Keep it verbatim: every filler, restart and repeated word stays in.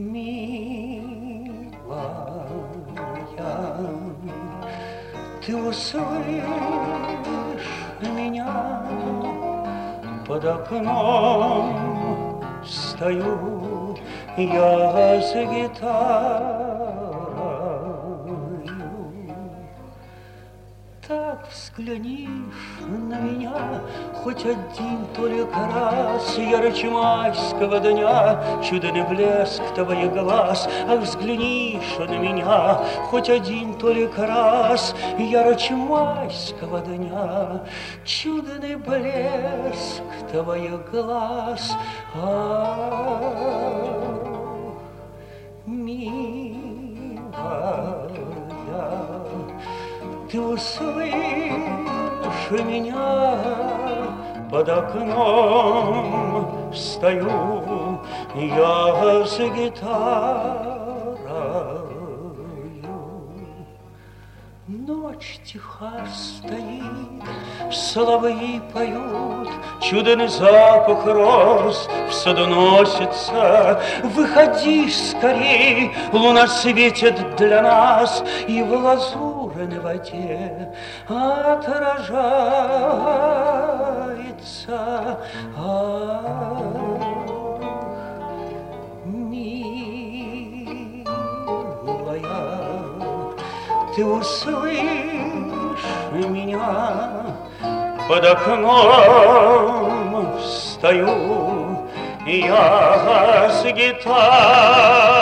Милая, ты услышь меня, под окном стою я за гитарою. Так взглянешь на меня хоть один только раз, ярче майского дня чудный блеск твоих глаз. Ах, взглянешь на меня хоть один только раз, ярче майского дня чудный блеск твоих глаз. Ах, милая, ты услышь меня, под окном стою я за гитарою. Ночь тиха стоит, соловьи поют, чудный запах роз в саду носится. Выходи скорей, луна светит для нас, и в лазурной воде отражается. Ах, милая, ты услышь меня, под окном стою я с гитарой.